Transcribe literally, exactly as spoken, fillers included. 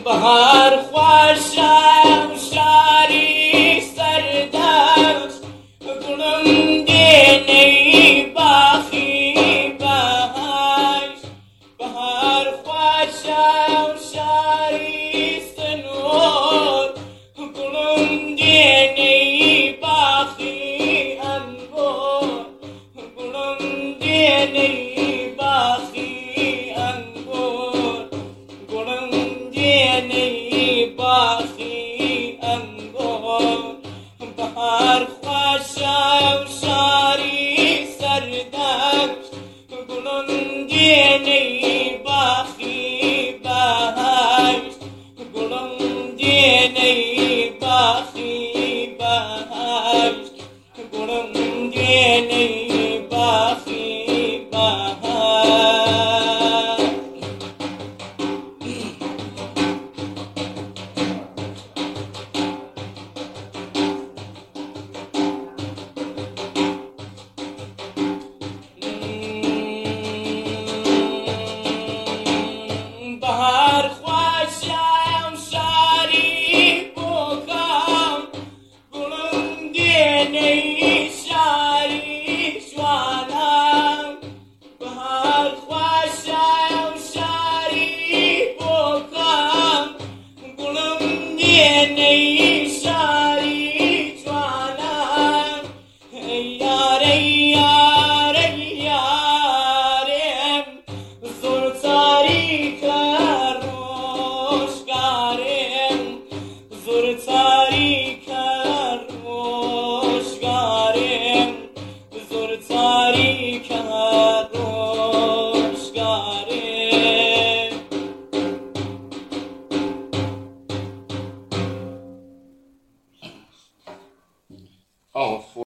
بهار خوشە و شاری سەردەست گوڵم دێنەی باخی بەهەشت بهار خوشە و شاری سنوور گوڵم دێنەی باخی ئەنگۆر گوڵم دێنەی باخی ئەنگۆر گوڵم دێنەی باخی ئەنگۆر بهار خوشە و شاری سەردەست گوڵم دێنەی باخی بەهەشت گوڵم دێنەی باخی بەهەشت گوڵم دێنەی باخی بەهەشت بهار خوشە و شاری بۆکەم گوڵم دێنەی شاری جوانە بهار خوشە و شاری بۆکەم گوڵم دێنەی شاری جوانە ئەی یارەی یارەی یارێم زۆر تاریکە ڕۆژگارێم زۆر تاریکە ڕۆژگارێم زۆر تاریکە